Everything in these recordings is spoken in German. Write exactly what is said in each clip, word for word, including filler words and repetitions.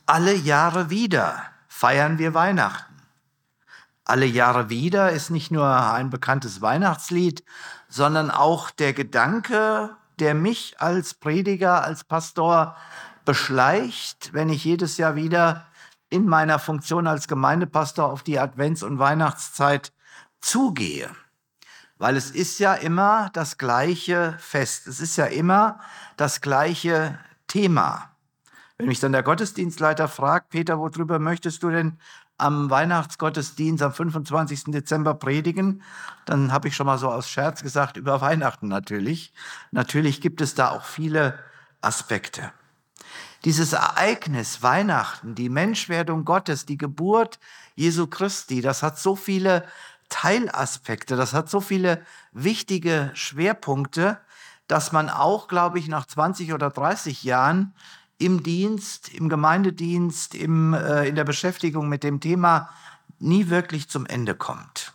Alle Jahre wieder feiern wir Weihnachten. Alle Jahre wieder ist nicht nur ein bekanntes Weihnachtslied, sondern auch der Gedanke, der mich als Prediger, als Pastor beschleicht, wenn ich jedes Jahr wieder in meiner Funktion als Gemeindepastor auf die Advents- und Weihnachtszeit zugehe. Weil es ist ja immer das gleiche Fest, es ist ja immer das gleiche Thema. Wenn mich dann der Gottesdienstleiter fragt, Peter, worüber möchtest du denn am Weihnachtsgottesdienst am fünfundzwanzigsten Dezember predigen, dann habe ich schon mal so aus Scherz gesagt, über Weihnachten natürlich. Natürlich gibt es da auch viele Aspekte. Dieses Ereignis Weihnachten, die Menschwerdung Gottes, die Geburt Jesu Christi, das hat so viele Teilaspekte, das hat so viele wichtige Schwerpunkte, dass man auch, glaube ich, nach zwanzig oder dreißig Jahren im Dienst, im Gemeindedienst, im, äh, in der Beschäftigung mit dem Thema nie wirklich zum Ende kommt.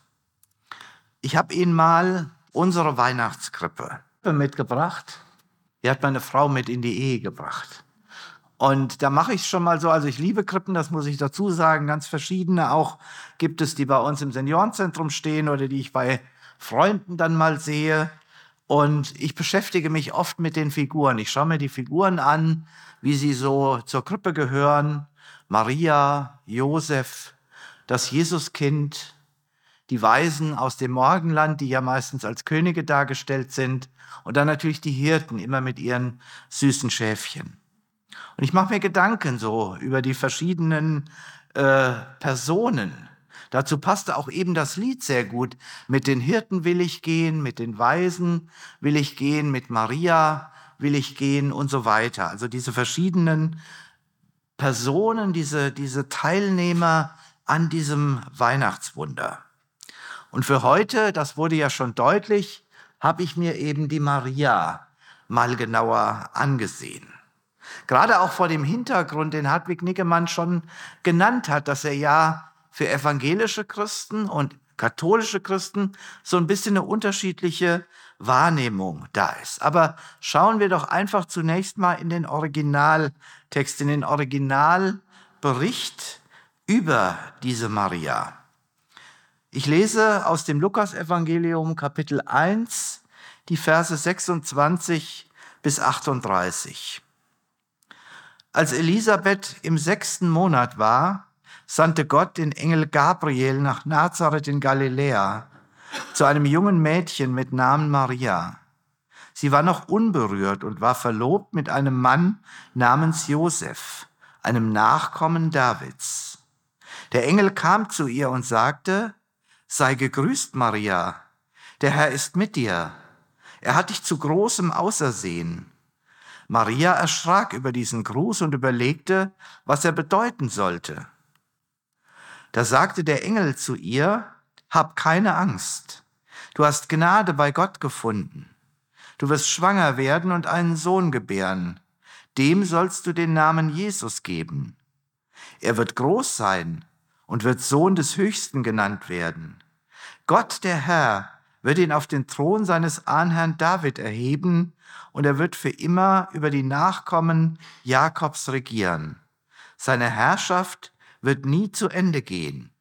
Ich habe Ihnen mal unsere Weihnachtskrippe mitgebracht. Die hat meine Frau mit in die Ehe gebracht. Und da mache ich es schon mal so, also ich liebe Krippen, das muss ich dazu sagen, ganz verschiedene. Auch gibt es, die bei uns im Seniorenzentrum stehen oder die ich bei Freunden dann mal sehe. Und ich beschäftige mich oft mit den Figuren. Ich schaue mir die Figuren an, wie sie so zur Krippe gehören. Maria, Josef, das Jesuskind, die Weisen aus dem Morgenland, die ja meistens als Könige dargestellt sind. Und dann natürlich die Hirten, immer mit ihren süßen Schäfchen. Und ich mache mir Gedanken so über die verschiedenen äh, Personen. Dazu passte auch eben das Lied sehr gut. Mit den Hirten will ich gehen, mit den Weisen will ich gehen, mit Maria will ich gehen und so weiter. Also diese verschiedenen Personen, diese, diese Teilnehmer an diesem Weihnachtswunder. Und für heute, das wurde ja schon deutlich, habe ich mir eben die Maria mal genauer angesehen. Gerade auch vor dem Hintergrund, den Hartwig Nickemann schon genannt hat, dass er ja für evangelische Christen und katholische Christen so ein bisschen eine unterschiedliche Wahrnehmung da ist. Aber schauen wir doch einfach zunächst mal in den Originaltext, in den Originalbericht über diese Maria. Ich lese aus dem Lukasevangelium Kapitel eins, die Verse sechsundzwanzig bis achtunddreißig. Als Elisabeth im sechsten Monat war, sandte Gott den Engel Gabriel nach Nazareth in Galiläa zu einem jungen Mädchen mit Namen Maria. Sie war noch unberührt und war verlobt mit einem Mann namens Josef, einem Nachkommen Davids. Der Engel kam zu ihr und sagte: Sei gegrüßt, Maria, der Herr ist mit dir. Er hat dich zu Großem ausersehen. Maria erschrak über diesen Gruß und überlegte, was er bedeuten sollte. Da sagte der Engel zu ihr: Hab keine Angst. Du hast Gnade bei Gott gefunden. Du wirst schwanger werden und einen Sohn gebären. Dem sollst du den Namen Jesus geben. Er wird groß sein und wird Sohn des Höchsten genannt werden. Gott, der Herr, wird ihn auf den Thron seines Ahnherrn David erheben, und er wird für immer über die Nachkommen Jakobs regieren. Seine Herrschaft wird nie zu Ende gehen.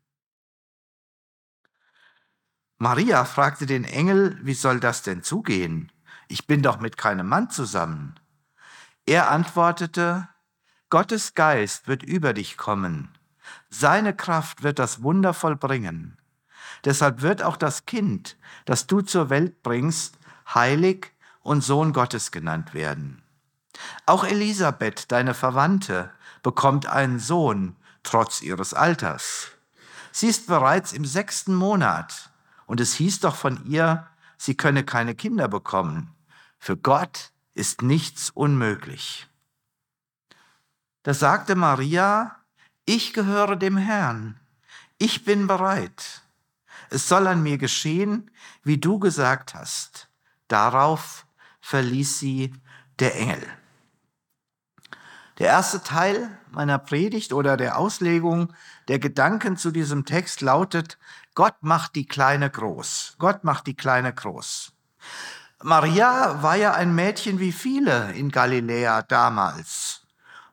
Maria fragte den Engel: Wie soll das denn zugehen? Ich bin doch mit keinem Mann zusammen. Er antwortete: Gottes Geist wird über dich kommen. Seine Kraft wird das Wunder vollbringen. Deshalb wird auch das Kind, das du zur Welt bringst, heilig und Sohn Gottes genannt werden. Auch Elisabeth, deine Verwandte, bekommt einen Sohn, trotz ihres Alters. Sie ist bereits im sechsten Monat, und es hieß doch von ihr, sie könne keine Kinder bekommen. Für Gott ist nichts unmöglich. Da sagte Maria: Ich gehöre dem Herrn. Ich bin bereit. Es soll an mir geschehen, wie du gesagt hast. Darauf verließ sie der Engel. Der erste Teil meiner Predigt oder der Auslegung der Gedanken zu diesem Text lautet: Gott macht die Kleine groß. Gott macht die Kleine groß. Maria war ja ein Mädchen wie viele in Galiläa damals.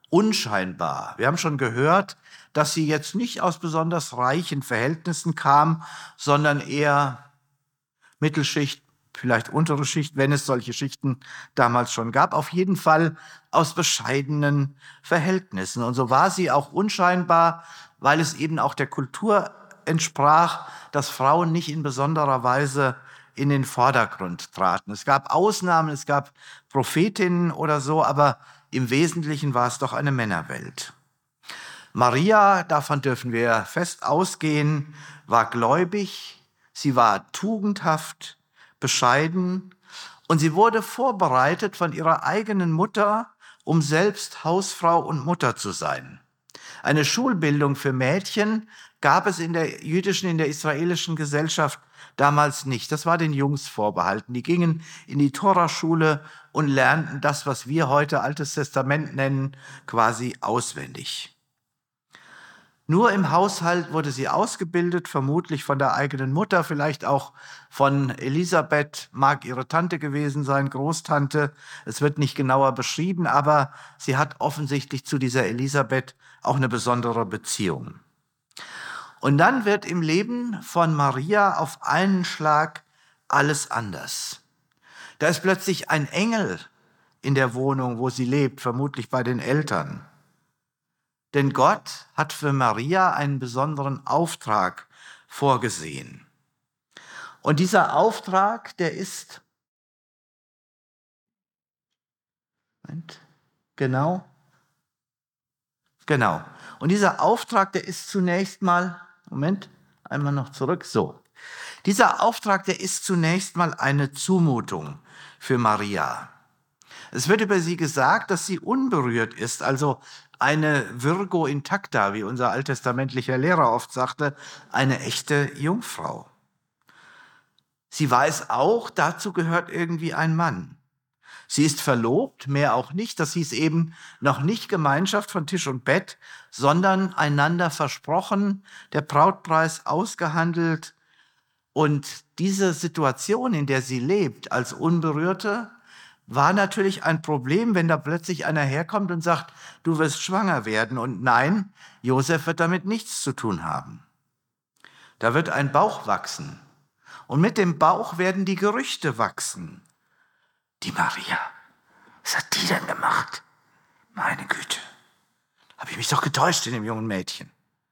unscheinbar. Wir haben schon gehört, dass sie jetzt nicht aus besonders reichen Verhältnissen kam, sondern eher Mittelschicht, vielleicht untere Schicht, wenn es solche Schichten damals schon gab. Auf jeden Fall aus bescheidenen Verhältnissen. Und so war sie auch unscheinbar, weil es eben auch der Kultur entsprach, dass Frauen nicht in besonderer Weise in den Vordergrund traten. Es gab Ausnahmen, es gab Prophetinnen oder so, aber im Wesentlichen war es doch eine Männerwelt. Maria, davon dürfen wir fest ausgehen, war gläubig, sie war tugendhaft, bescheiden und sie wurde vorbereitet von ihrer eigenen Mutter, um selbst Hausfrau und Mutter zu sein. Eine Schulbildung für Mädchen gab es in der jüdischen, in der israelischen Gesellschaft damals nicht. Das war den Jungs vorbehalten. Die gingen in die Toraschule und lernten das, was wir heute Altes Testament nennen, quasi auswendig. Nur im Haushalt wurde sie ausgebildet, vermutlich von der eigenen Mutter, vielleicht auch von Elisabeth, mag ihre Tante gewesen sein, Großtante. Es wird nicht genauer beschrieben, aber sie hat offensichtlich zu dieser Elisabeth auch eine besondere Beziehung. Und dann wird im Leben von Maria auf einen Schlag alles anders. Da ist plötzlich ein Engel in der Wohnung, wo sie lebt, vermutlich bei den Eltern. Denn Gott hat für Maria einen besonderen Auftrag vorgesehen. Und dieser Auftrag, der ist, Moment, genau, genau. Und dieser Auftrag, der ist zunächst mal, Moment, einmal noch zurück, so. Dieser Auftrag, der ist zunächst mal eine Zumutung für Maria. Es wird über sie gesagt, dass sie unberührt ist, also eine Virgo intacta, wie unser alttestamentlicher Lehrer oft sagte, eine echte Jungfrau. Sie weiß auch, dazu gehört irgendwie ein Mann. Sie ist verlobt, mehr auch nicht. Das hieß eben noch nicht Gemeinschaft von Tisch und Bett, sondern einander versprochen, der Brautpreis ausgehandelt. Und diese Situation, in der sie lebt, als Unberührte, war natürlich ein Problem, wenn da plötzlich einer herkommt und sagt, du wirst schwanger werden. Und nein, Josef wird damit nichts zu tun haben. Da wird ein Bauch wachsen. Und mit dem Bauch werden die Gerüchte wachsen. Die Maria, was hat die denn gemacht? Meine Güte, habe ich mich doch getäuscht in dem jungen Mädchen.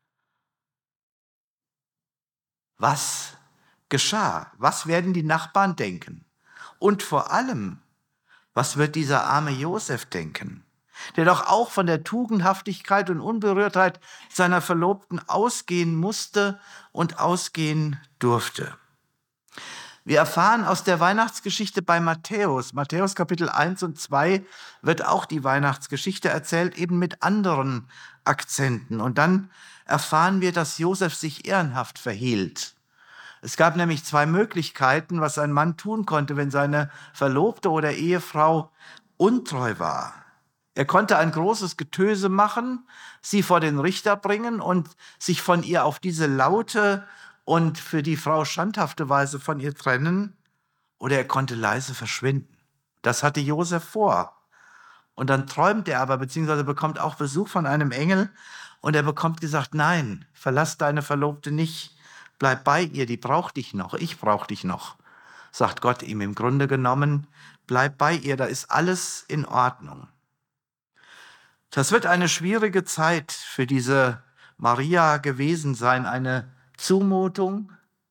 Was geschah? Was werden die Nachbarn denken? Und vor allem, was wird dieser arme Josef denken, der doch auch von der Tugendhaftigkeit und Unberührtheit seiner Verlobten ausgehen musste und ausgehen durfte? Wir erfahren aus der Weihnachtsgeschichte bei Matthäus, Matthäus Kapitel eins und zwei wird auch die Weihnachtsgeschichte erzählt, eben mit anderen Akzenten. Und dann erfahren wir, dass Josef sich ehrenhaft verhielt. Es gab nämlich zwei Möglichkeiten, was ein Mann tun konnte, wenn seine Verlobte oder Ehefrau untreu war. Er konnte ein großes Getöse machen, sie vor den Richter bringen und sich von ihr auf diese laute und für die Frau schandhafte Weise von ihr trennen, oder er konnte leise verschwinden. Das hatte Josef vor. Und dann träumt er aber, beziehungsweise bekommt auch Besuch von einem Engel und er bekommt gesagt, nein, verlass deine Verlobte nicht, bleib bei ihr, die braucht dich noch, ich brauche dich noch. Sagt Gott ihm im Grunde genommen, bleib bei ihr, da ist alles in Ordnung. Das wird eine schwierige Zeit für diese Maria gewesen sein, eine Zumutung,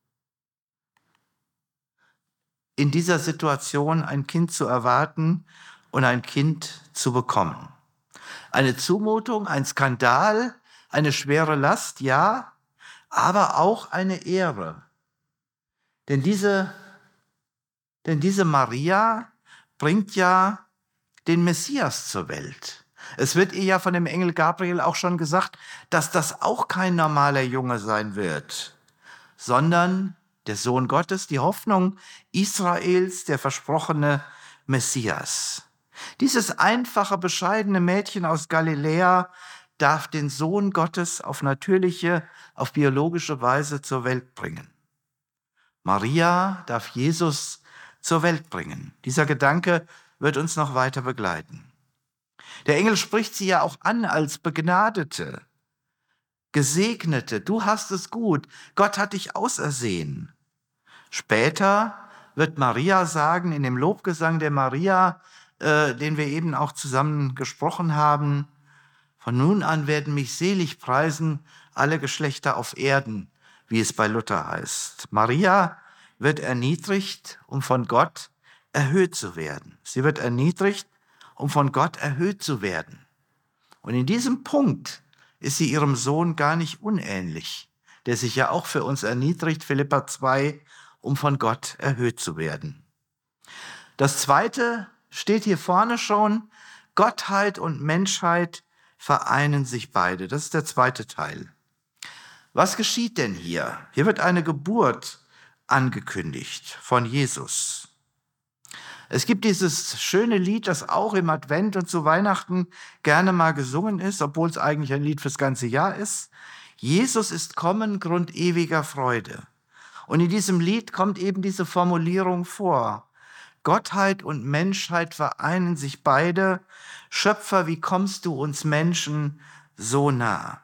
in dieser Situation ein Kind zu erwarten und ein Kind zu bekommen. Eine Zumutung, ein Skandal, eine schwere Last, ja, aber auch eine Ehre. Denn diese, denn diese Maria bringt ja den Messias zur Welt. Es wird ihr ja von dem Engel Gabriel auch schon gesagt, dass das auch kein normaler Junge sein wird, sondern der Sohn Gottes, die Hoffnung Israels, der versprochene Messias. Dieses einfache, bescheidene Mädchen aus Galiläa darf den Sohn Gottes auf natürliche, auf biologische Weise zur Welt bringen. Maria darf Jesus zur Welt bringen. Dieser Gedanke wird uns noch weiter begleiten. Der Engel spricht sie ja auch an als Begnadete, Gesegnete. Du hast es gut. Gott hat dich ausersehen. Später wird Maria sagen, in dem Lobgesang der Maria, äh, den wir eben auch zusammen gesprochen haben, von nun an werden mich selig preisen alle Geschlechter auf Erden, wie es bei Luther heißt. Maria wird erniedrigt, um von Gott erhöht zu werden. Sie wird erniedrigt, um von Gott erhöht zu werden. Und in diesem Punkt ist sie ihrem Sohn gar nicht unähnlich, der sich ja auch für uns erniedrigt, Philipper zwei, um von Gott erhöht zu werden. Das Zweite steht hier vorne schon, Gottheit und Menschheit vereinen sich beide. Das ist der zweite Teil. Was geschieht denn hier? Hier wird eine Geburt angekündigt von Jesus. Es gibt dieses schöne Lied, das auch im Advent und zu Weihnachten gerne mal gesungen ist, obwohl es eigentlich ein Lied fürs ganze Jahr ist. Jesus ist kommen, Grund ewiger Freude. Und in diesem Lied kommt eben diese Formulierung vor. Gottheit und Menschheit vereinen sich beide. Schöpfer, wie kommst du uns Menschen so nah?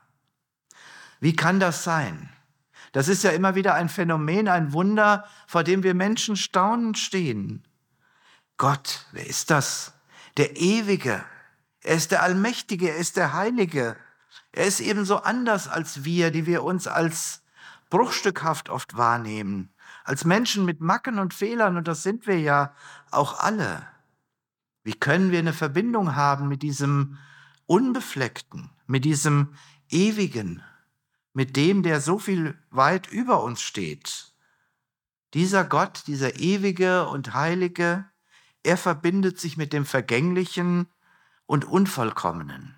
Wie kann das sein? Das ist ja immer wieder ein Phänomen, ein Wunder, vor dem wir Menschen staunend stehen. Gott, wer ist das? Der Ewige. Er ist der Allmächtige, er ist der Heilige. Er ist ebenso anders als wir, die wir uns als bruchstückhaft oft wahrnehmen. Als Menschen mit Macken und Fehlern, und das sind wir ja auch alle. Wie können wir eine Verbindung haben mit diesem Unbefleckten, mit diesem Ewigen, mit dem, der so viel weit über uns steht? Dieser Gott, dieser Ewige und Heilige, er verbindet sich mit dem Vergänglichen und Unvollkommenen.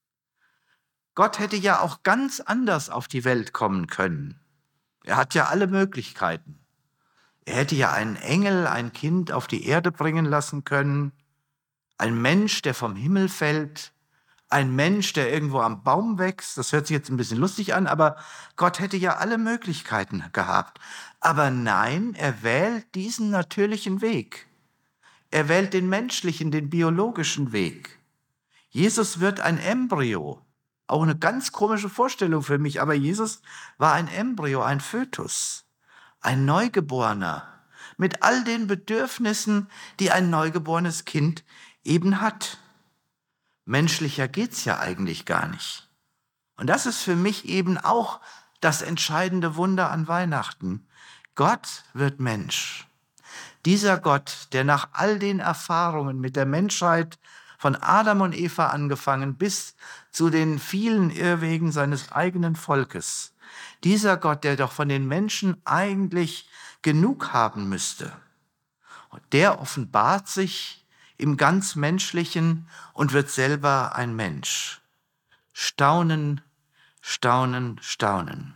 Gott hätte ja auch ganz anders auf die Welt kommen können. Er hat ja alle Möglichkeiten. Er hätte ja einen Engel, ein Kind auf die Erde bringen lassen können, ein Mensch, der vom Himmel fällt, ein Mensch, der irgendwo am Baum wächst. Das hört sich jetzt ein bisschen lustig an, aber Gott hätte ja alle Möglichkeiten gehabt. Aber nein, er wählt diesen natürlichen Weg. Er wählt den menschlichen, den biologischen Weg. Jesus wird ein Embryo. Auch eine ganz komische Vorstellung für mich, aber Jesus war ein Embryo, ein Fötus, ein Neugeborener mit all den Bedürfnissen, die ein neugeborenes Kind eben hat. Menschlicher geht's ja eigentlich gar nicht. Und das ist für mich eben auch das entscheidende Wunder an Weihnachten. Gott wird Mensch. Dieser Gott, der nach all den Erfahrungen mit der Menschheit von Adam und Eva angefangen bis zu den vielen Irrwegen seines eigenen Volkes, dieser Gott, der doch von den Menschen eigentlich genug haben müsste, der offenbart sich im ganz Menschlichen und wird selber ein Mensch. Staunen, staunen, staunen.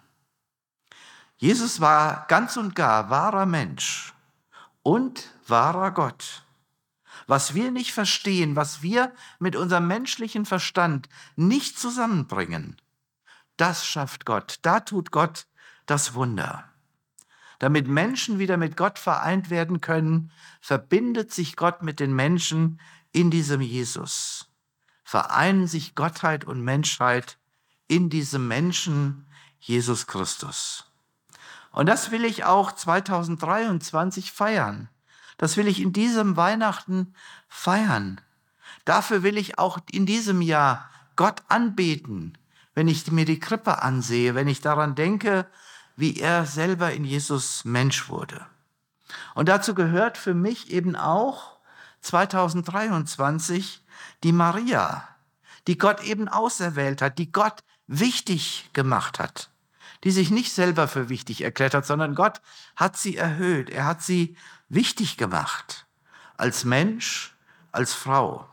Jesus war ganz und gar wahrer Mensch und wahrer Gott. Was wir nicht verstehen, was wir mit unserem menschlichen Verstand nicht zusammenbringen, das schafft Gott. Da tut Gott das Wunder. Damit Menschen wieder mit Gott vereint werden können, verbindet sich Gott mit den Menschen in diesem Jesus. Vereinen sich Gottheit und Menschheit in diesem Menschen, Jesus Christus. Und das will ich auch zweitausenddreiundzwanzig feiern. Das will ich in diesem Weihnachten feiern. Dafür will ich auch in diesem Jahr Gott anbeten, wenn ich mir die Krippe ansehe, wenn ich daran denke, wie er selber in Jesus Mensch wurde. Und dazu gehört für mich eben auch zweitausenddreiundzwanzig die Maria, die Gott eben auserwählt hat, die Gott wichtig gemacht hat, die sich nicht selber für wichtig erklärt hat, sondern Gott hat sie erhöht, er hat sie wichtig gemacht, als Mensch, als Frau.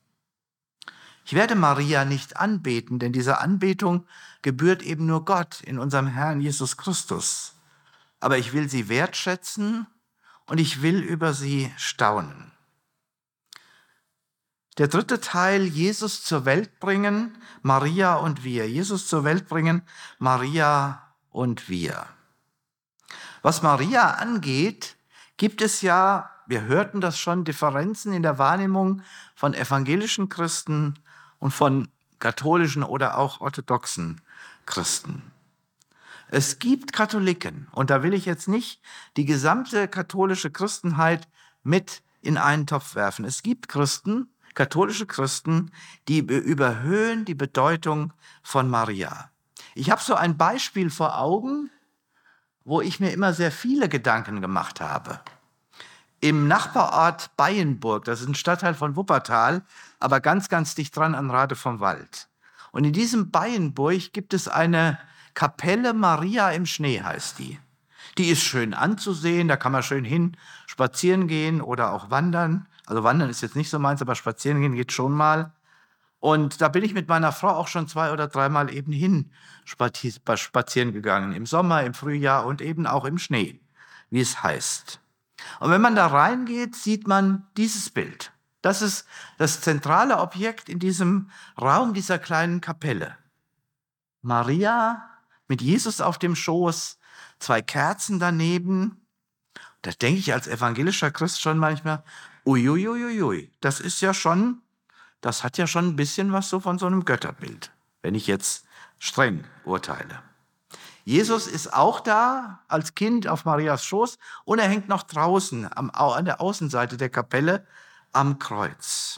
Ich werde Maria nicht anbeten, denn diese Anbetung gebührt eben nur Gott in unserem Herrn Jesus Christus. Aber ich will sie wertschätzen und ich will über sie staunen. Der dritte Teil, Jesus zur Welt bringen, Maria und wir. Jesus zur Welt bringen, Maria und wir. Was Maria angeht, gibt es ja, wir hörten das schon, Differenzen in der Wahrnehmung von evangelischen Christen und von katholischen oder auch orthodoxen Christen. Es gibt Katholiken, und da will ich jetzt nicht die gesamte katholische Christenheit mit in einen Topf werfen. Es gibt Christen, katholische Christen, die überhöhen die Bedeutung von Maria. Ich habe so ein Beispiel vor Augen, wo ich mir immer sehr viele Gedanken gemacht habe. Im Nachbarort Beyenburg, das ist ein Stadtteil von Wuppertal, aber ganz, ganz dicht dran an Rade vom Wald. Und in diesem Beyenburg gibt es eine Kapelle Maria im Schnee, heißt die. Die ist schön anzusehen, da kann man schön hin spazieren gehen oder auch wandern. Also wandern ist jetzt nicht so meins, aber spazieren gehen geht schon mal. Und da bin ich mit meiner Frau auch schon zwei oder dreimal eben hin spazieren gegangen. Im Sommer, im Frühjahr und eben auch im Schnee, wie es heißt. Und wenn man da reingeht, sieht man dieses Bild. Das ist das zentrale Objekt in diesem Raum dieser kleinen Kapelle. Maria mit Jesus auf dem Schoß, zwei Kerzen daneben. Da denke ich als evangelischer Christ schon manchmal, uiuiuiui, das ist ja schon, das hat ja schon ein bisschen was so von so einem Götterbild, wenn ich jetzt streng urteile. Jesus ist auch da als Kind auf Marias Schoß und er hängt noch draußen am, an der Außenseite der Kapelle am Kreuz.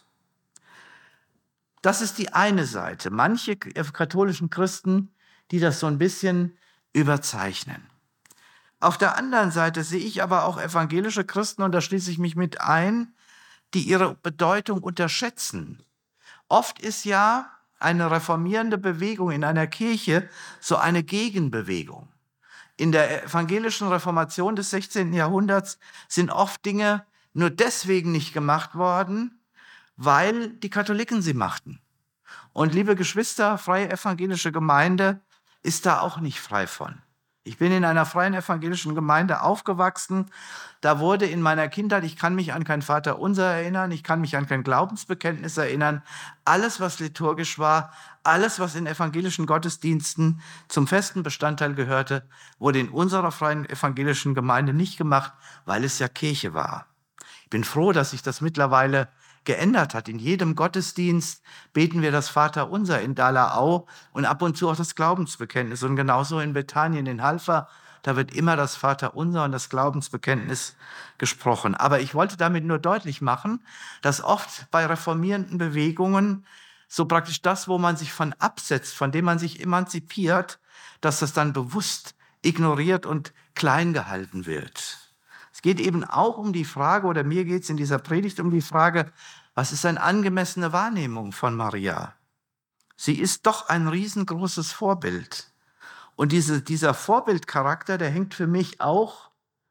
Das ist die eine Seite. Manche katholischen Christen, die das so ein bisschen überzeichnen. Auf der anderen Seite sehe ich aber auch evangelische Christen, und da schließe ich mich mit ein, die ihre Bedeutung unterschätzen. Oft ist ja eine reformierende Bewegung in einer Kirche so eine Gegenbewegung. In der evangelischen Reformation des sechzehnten Jahrhunderts sind oft Dinge nur deswegen nicht gemacht worden, weil die Katholiken sie machten. Und liebe Geschwister, freie evangelische Gemeinde ist da auch nicht frei von. Ich bin in einer freien evangelischen Gemeinde aufgewachsen. Da wurde in meiner Kindheit, ich kann mich an kein Vaterunser erinnern, ich kann mich an kein Glaubensbekenntnis erinnern. Alles, was liturgisch war, alles, was in evangelischen Gottesdiensten zum festen Bestandteil gehörte, wurde in unserer freien evangelischen Gemeinde nicht gemacht, weil es ja Kirche war. Ich bin froh, dass sich das mittlerweile geändert hat. In jedem Gottesdienst beten wir das Vaterunser in Dalaau und ab und zu auch das Glaubensbekenntnis. Und genauso in Bethanien, in Halver, da wird immer das Vaterunser und das Glaubensbekenntnis gesprochen. Aber ich wollte damit nur deutlich machen, dass oft bei reformierenden Bewegungen so praktisch das, wo man sich von absetzt, von dem man sich emanzipiert, dass das dann bewusst ignoriert und klein gehalten wird. Es geht eben auch um die Frage, oder mir geht es in dieser Predigt um die Frage, was ist eine angemessene Wahrnehmung von Maria? Sie ist doch ein riesengroßes Vorbild. Und diese, dieser Vorbildcharakter, der hängt für mich auch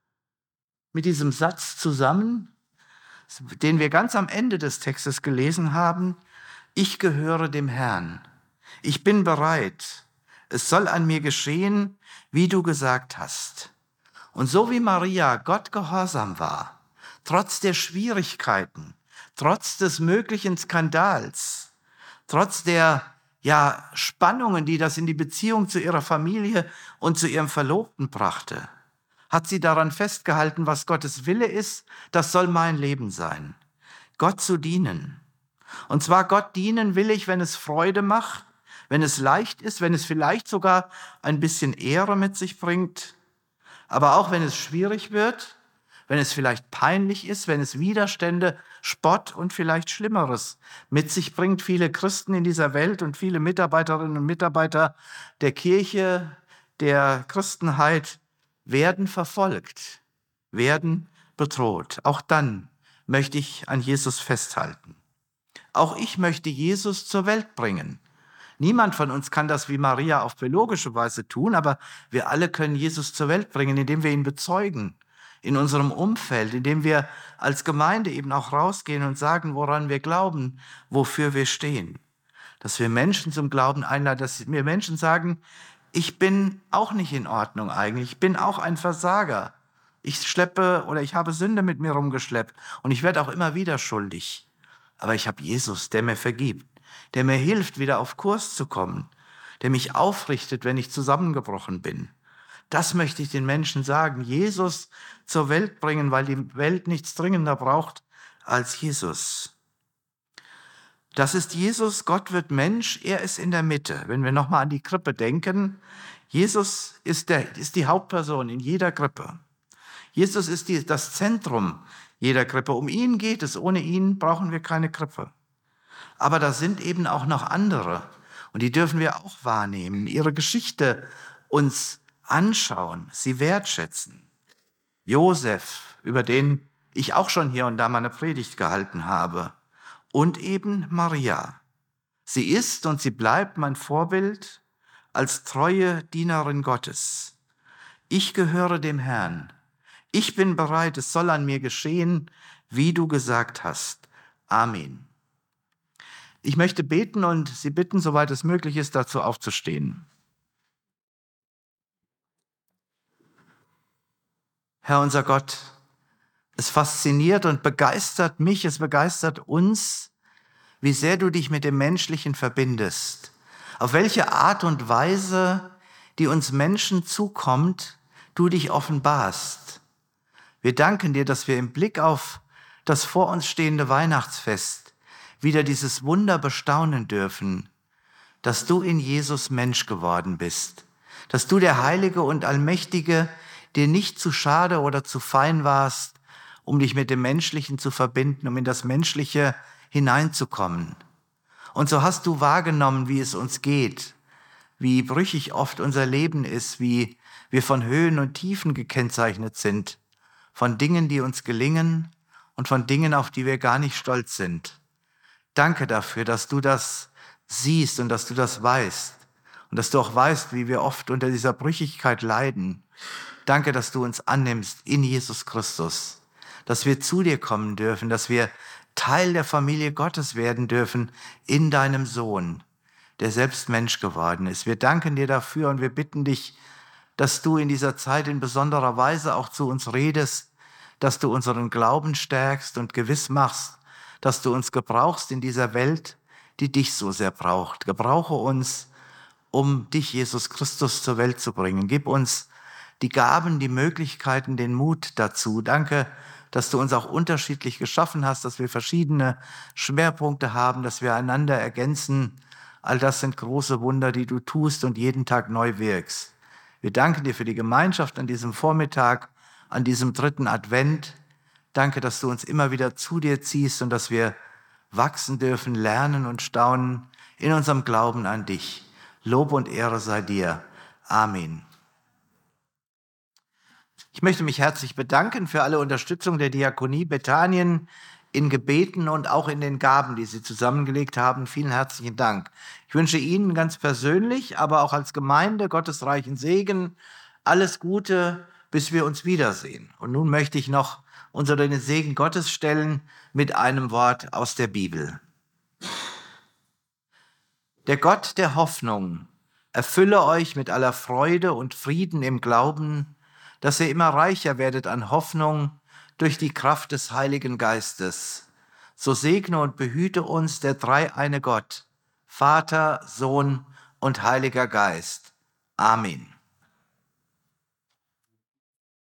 mit diesem Satz zusammen, den wir ganz am Ende des Textes gelesen haben. Ich gehöre dem Herrn. Ich bin bereit. Es soll an mir geschehen, wie du gesagt hast. Und so wie Maria Gott gehorsam war, trotz der Schwierigkeiten, trotz des möglichen Skandals, trotz der ja, Spannungen, die das in die Beziehung zu ihrer Familie und zu ihrem Verlobten brachte, hat sie daran festgehalten, was Gottes Wille ist, das soll mein Leben sein. Gott zu dienen. Und zwar Gott dienen will ich, wenn es Freude macht, wenn es leicht ist, wenn es vielleicht sogar ein bisschen Ehre mit sich bringt, aber auch wenn es schwierig wird, wenn es vielleicht peinlich ist, wenn es Widerstände, Spott und vielleicht Schlimmeres mit sich bringt. Viele Christen in dieser Welt und viele Mitarbeiterinnen und Mitarbeiter der Kirche, der Christenheit werden verfolgt, werden bedroht. Auch dann möchte ich an Jesus festhalten. Auch ich möchte Jesus zur Welt bringen. Niemand von uns kann das wie Maria auf biologische Weise tun, aber wir alle können Jesus zur Welt bringen, indem wir ihn bezeugen in unserem Umfeld, indem wir als Gemeinde eben auch rausgehen und sagen, woran wir glauben, wofür wir stehen. Dass wir Menschen zum Glauben einladen, dass wir Menschen sagen, ich bin auch nicht in Ordnung eigentlich, ich bin auch ein Versager. Ich schleppe oder ich habe Sünde mit mir rumgeschleppt und ich werde auch immer wieder schuldig. Aber ich habe Jesus, der mir vergibt, der mir hilft, wieder auf Kurs zu kommen, der mich aufrichtet, wenn ich zusammengebrochen bin. Das möchte ich den Menschen sagen, Jesus zur Welt bringen, weil die Welt nichts dringender braucht als Jesus. Das ist Jesus, Gott wird Mensch, er ist in der Mitte. Wenn wir nochmal an die Krippe denken, Jesus ist, der, ist die Hauptperson in jeder Krippe. Jesus ist die, das Zentrum jeder Krippe. Um ihn geht es, ohne ihn brauchen wir keine Krippe. Aber da sind eben auch noch andere und die dürfen wir auch wahrnehmen, ihre Geschichte uns anschauen, sie wertschätzen. Josef, über den ich auch schon hier und da mal eine Predigt gehalten habe, und eben Maria. Sie ist und sie bleibt mein Vorbild als treue Dienerin Gottes. Ich gehöre dem Herrn. Ich bin bereit, es soll an mir geschehen, wie du gesagt hast. Amen. Ich möchte beten und Sie bitten, soweit es möglich ist, dazu aufzustehen. Herr unser Gott, es fasziniert und begeistert mich, es begeistert uns, wie sehr du dich mit dem Menschlichen verbindest. Auf welche Art und Weise, die uns Menschen zukommt, du dich offenbarst. Wir danken dir, dass wir im Blick auf das vor uns stehende Weihnachtsfest wieder dieses Wunder bestaunen dürfen, dass du in Jesus Mensch geworden bist, dass du der Heilige und Allmächtige dir nicht zu schade oder zu fein warst, um dich mit dem Menschlichen zu verbinden, um in das Menschliche hineinzukommen. Und so hast du wahrgenommen, wie es uns geht, wie brüchig oft unser Leben ist, wie wir von Höhen und Tiefen gekennzeichnet sind, von Dingen, die uns gelingen und von Dingen, auf die wir gar nicht stolz sind. Danke dafür, dass du das siehst und dass du das weißt und dass du auch weißt, wie wir oft unter dieser Brüchigkeit leiden. Danke, dass du uns annimmst in Jesus Christus, dass wir zu dir kommen dürfen, dass wir Teil der Familie Gottes werden dürfen in deinem Sohn, der selbst Mensch geworden ist. Wir danken dir dafür und wir bitten dich, dass du in dieser Zeit in besonderer Weise auch zu uns redest, dass du unseren Glauben stärkst und gewiss machst, dass du uns gebrauchst in dieser Welt, die dich so sehr braucht. Gebrauche uns, um dich, Jesus Christus, zur Welt zu bringen. Gib uns die Gaben, die Möglichkeiten, den Mut dazu. Danke, dass du uns auch unterschiedlich geschaffen hast, dass wir verschiedene Schwerpunkte haben, dass wir einander ergänzen. All das sind große Wunder, die du tust und jeden Tag neu wirkst. Wir danken dir für die Gemeinschaft an diesem Vormittag, an diesem dritten Advent. Danke, dass du uns immer wieder zu dir ziehst und dass wir wachsen dürfen, lernen und staunen in unserem Glauben an dich. Lob und Ehre sei dir. Amen. Ich möchte mich herzlich bedanken für alle Unterstützung der Diakonie Bethanien in Gebeten und auch in den Gaben, die Sie zusammengelegt haben. Vielen herzlichen Dank. Ich wünsche Ihnen ganz persönlich, aber auch als Gemeinde Gottes reichen Segen, alles Gute, bis wir uns wiedersehen. Und nun möchte ich noch unter den Segen Gottes stellen mit einem Wort aus der Bibel. Der Gott der Hoffnung erfülle euch mit aller Freude und Frieden im Glauben, dass ihr immer reicher werdet an Hoffnung durch die Kraft des Heiligen Geistes. So segne und behüte uns der dreieine Gott, Vater, Sohn und Heiliger Geist. Amen.